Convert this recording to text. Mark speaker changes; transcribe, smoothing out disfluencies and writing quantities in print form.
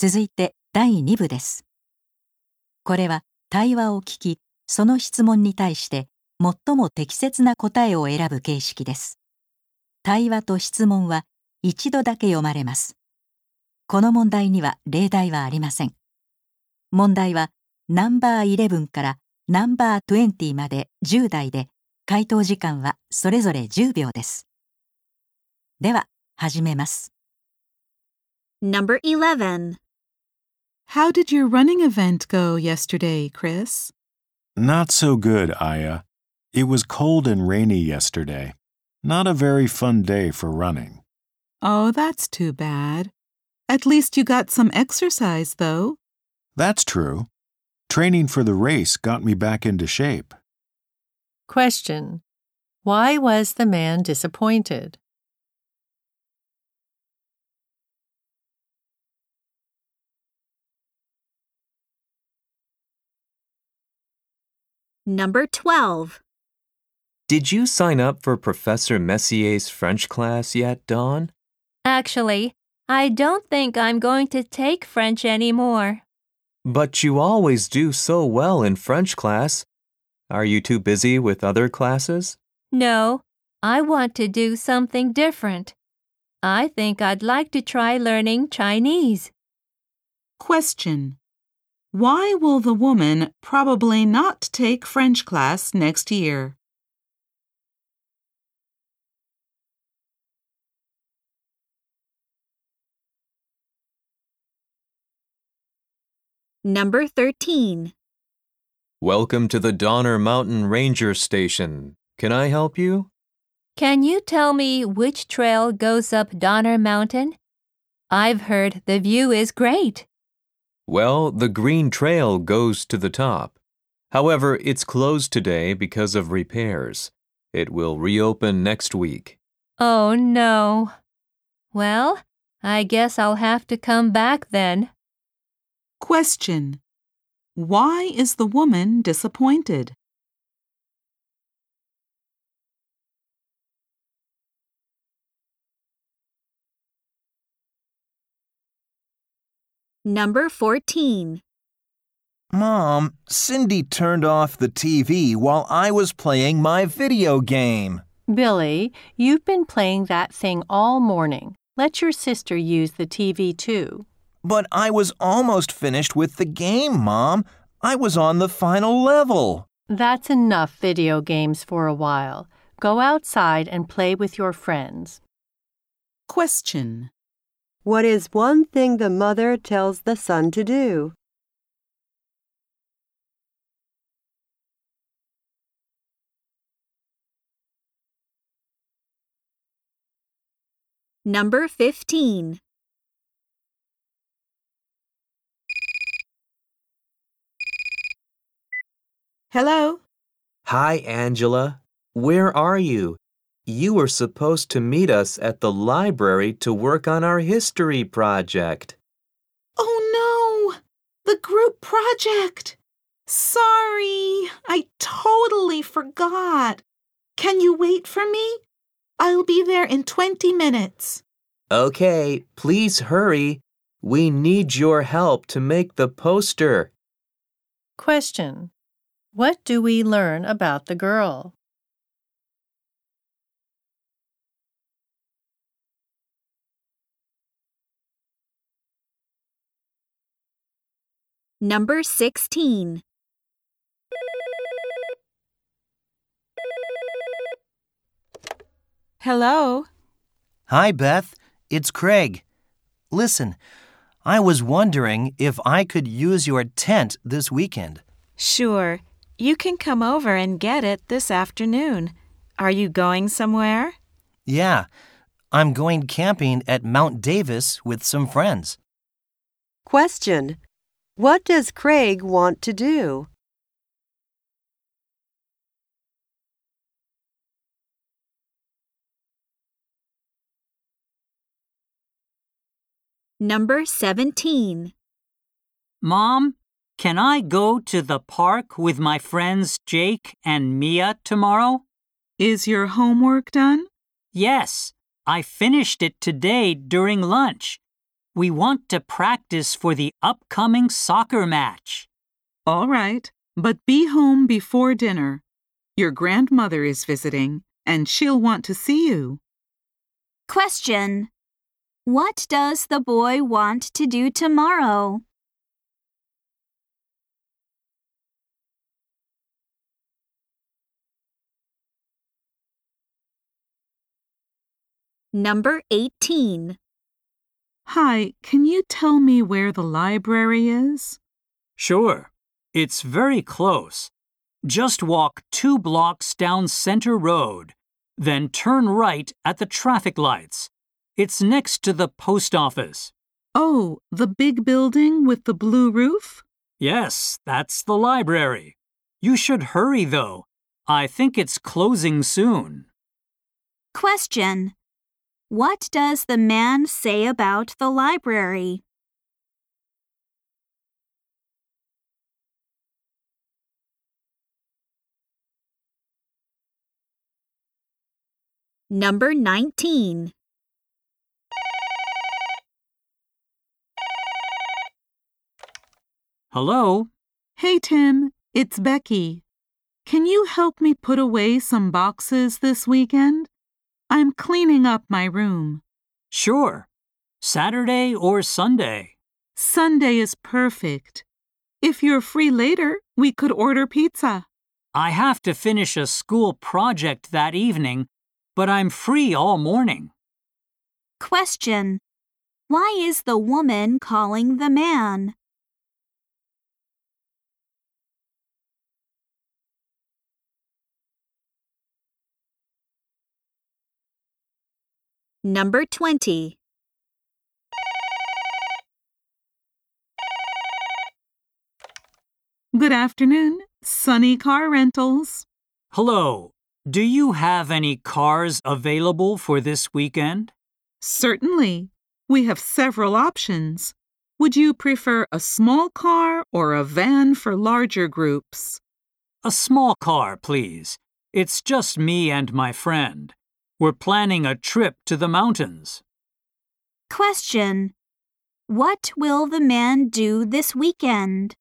Speaker 1: 続いて第2部です。これは対話を聞き、その質問に対して最も適切な答えを選ぶ形式です。対話と質問は一度だけ読まれます。この問題には例題はありません。問題はナンバー11からナンバー20まで10題で、回答時間はそれぞれ10秒です。では、始めます。
Speaker 2: Number 11.
Speaker 3: How did your running event go yesterday, Chris?
Speaker 4: Not so good, Aya. It was cold and rainy yesterday. Not a very fun day for running.
Speaker 3: Oh, that's too bad. At least you got some exercise, though.
Speaker 4: That's true. Training for the race got me back into shape.
Speaker 5: Question. Why was the man disappointed?
Speaker 2: Number 12.
Speaker 6: Did you sign up for Professor Messier's French class yet, Dawn?
Speaker 7: Actually, I don't think I'm going to take French anymore.
Speaker 6: But you always do so well in French class. Are you too busy with other classes?
Speaker 7: No, I want to do something different. I think I'd like to try learning Chinese.
Speaker 3: Question. Why will the woman probably not take French class next year?
Speaker 2: Number 13.
Speaker 6: Welcome to the Donner Mountain Ranger Station. Can I help you?
Speaker 7: Can you tell me which trail goes up Donner Mountain? I've heard the view is great.
Speaker 6: Well, the green trail goes to the top. However, it's closed today because of repairs. It will reopen next week.
Speaker 7: Oh, no. Well, I guess I'll have to come back then.
Speaker 3: Question. Why is the woman disappointed?
Speaker 2: Number 14.
Speaker 8: Mom, Cindy turned off the TV while I was playing my video game.
Speaker 5: Billy, you've been playing that thing all morning. Let your sister use the TV too.
Speaker 8: But I was almost finished with the game, Mom. I was on the final level.
Speaker 5: That's enough video games for a while. Go outside and play with your friends.
Speaker 3: Question.
Speaker 9: What is one thing the mother tells the son to do?
Speaker 2: Number 15.
Speaker 3: Hello?
Speaker 6: Hi, Angela. Where are you? You were supposed to meet us at the library to work on our history project.
Speaker 3: Oh no! The group project! Sorry, I totally forgot. Can you wait for me? I'll be there in 20 minutes.
Speaker 6: Okay, please hurry. We need your help to make the poster.
Speaker 5: Question. What do we learn about the girl?
Speaker 2: Number 16.
Speaker 3: Hello?
Speaker 8: Hi, Beth. It's Craig. Listen, I was wondering if I could use your tent this weekend.
Speaker 10: Sure. You can come over and get it this afternoon. Are you going somewhere?
Speaker 8: Yeah, I'm going camping at Mount Davis with some friends.
Speaker 9: Question. What does Craig want to do?
Speaker 2: Number 17.
Speaker 11: Mom, can I go to the park with my friends Jake and Mia tomorrow?
Speaker 3: Is your homework done?
Speaker 11: Yes, I finished it today during lunch. We want to practice for the upcoming soccer match.
Speaker 3: All right, but be home before dinner. Your grandmother is visiting, and she'll want to see you.
Speaker 2: Question. What does the boy want to do tomorrow? Number 18.
Speaker 3: Hi, can you tell me where the library is?
Speaker 11: Sure. It's very close. Just walk 2 blocks down Center Road, then turn right at the traffic lights. It's next to the post office.
Speaker 3: Oh, the big building with the blue roof?
Speaker 11: Yes, that's the library. You should hurry, though. I think it's closing soon.
Speaker 2: Question. What does the man say about the library? Number 19.
Speaker 11: Hello?
Speaker 3: Hey, Tim, it's Becky. Can you help me put away some boxes this weekend? I'm cleaning up my room.
Speaker 11: Sure. Saturday or Sunday?
Speaker 3: Sunday is perfect. If you're free later, we could order pizza.
Speaker 11: I have to finish a school project that evening, but I'm free all morning.
Speaker 2: Question. Why is the woman calling the man? Number 20.
Speaker 3: Good afternoon, Sunny Car Rentals.
Speaker 11: Hello. Do you have any cars available for this weekend?
Speaker 3: Certainly. We have several options. Would you prefer a small car or a van for larger groups?
Speaker 11: A small car, please. It's just me and my friend. We're planning a trip to the mountains.
Speaker 2: Question. What will the man do this weekend?